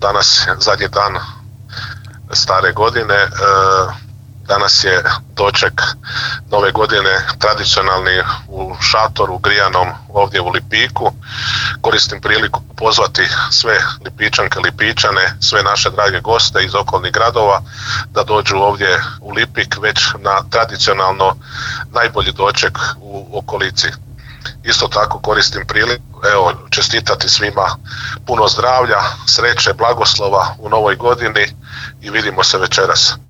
danas zadnji dan stare godine. Danas je doček nove godine tradicionalni u šatoru grijanom ovdje u Lipiku. Koristim priliku pozvati sve Lipičanke, Lipičane, sve naše drage goste iz okolnih gradova da dođu ovdje u Lipik već na tradicionalno najbolji doček u okolici. Isto tako koristim priliku čestitati svima puno zdravlja, sreće, blagoslova u novoj godini i vidimo se večeras.